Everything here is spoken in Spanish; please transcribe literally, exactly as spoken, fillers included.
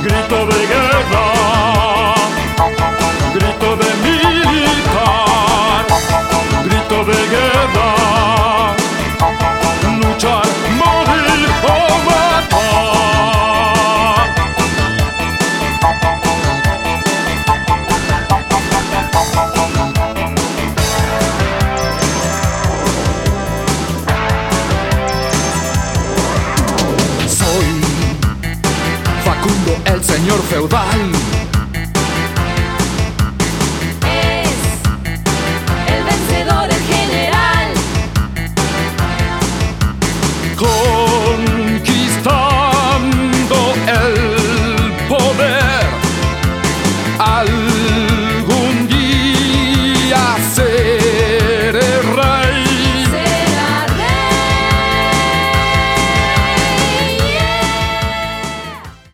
grito de guerra, grito de militar, grito de guerra, luchar, morir o matar. Soy Facundo, el señor feudal.